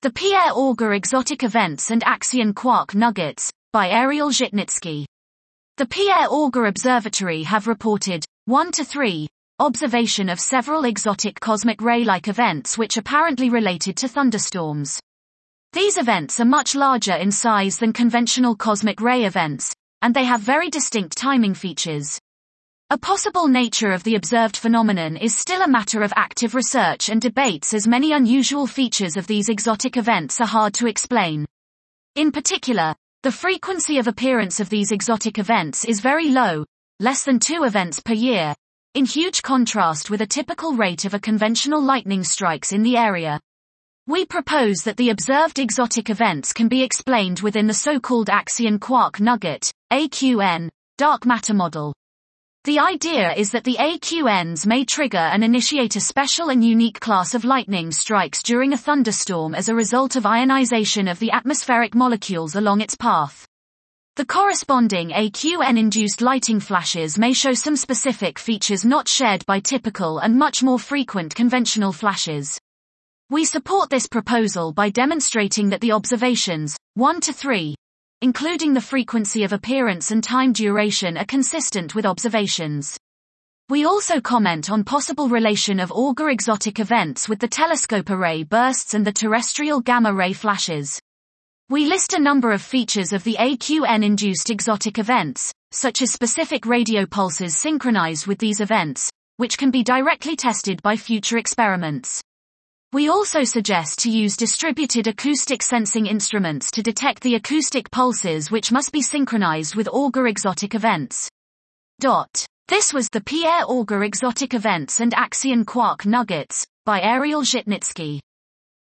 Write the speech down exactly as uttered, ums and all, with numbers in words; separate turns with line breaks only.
The Pierre-Auger Exotic Events and Axion Quark Nuggets, by Ariel Zhitnitsky. The Pierre-Auger Observatory have reported, one to three, observation of several exotic cosmic ray-like events which apparently related to thunderstorms. These events are much larger in size than conventional cosmic ray events, and they have very distinct timing features. A possible nature of the observed phenomenon is still a matter of active research and debates, as many unusual features of these exotic events are hard to explain. In particular, the frequency of appearance of these exotic events is very low, less than two events per year, in huge contrast with a typical rate of a conventional lightning strikes in the area. We propose that the observed exotic events can be explained within the so-called Axion Quark Nugget, A Q N, dark matter model. The idea is that the A Q Ns may trigger and initiate a special and unique class of lightning strikes during a thunderstorm as a result of ionization of the atmospheric molecules along its path. The corresponding A Q N-induced lighting flashes may show some specific features not shared by typical and much more frequent conventional flashes. We support this proposal by demonstrating that the observations, one to three, including the frequency of appearance and time duration, are consistent with observations. We also comment on possible relation of Auger exotic events with the telescope array bursts and the terrestrial gamma ray flashes. We list a number of features of the A Q N-induced exotic events, such as specific radio pulses synchronized with these events, which can be directly tested by future experiments. We also suggest to use distributed acoustic sensing instruments to detect the acoustic pulses which must be synchronized with Auger exotic events. Dot. This was the Pierre-Auger Exotic Events and Axion Quark Nuggets, by Ariel Zhitnitsky.